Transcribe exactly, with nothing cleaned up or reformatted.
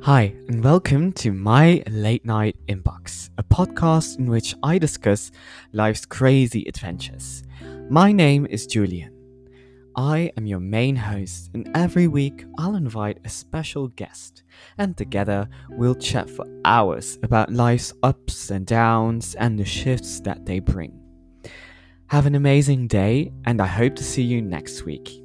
Hi, and welcome to My Late Night Inbox, a podcast in which I discuss life's crazy adventures. My name is Julian. I am your main host, and every week I'll invite a special guest, and together we'll chat for hours about life's ups and downs and the shifts that they bring. Have an amazing day, and I hope to see you next week.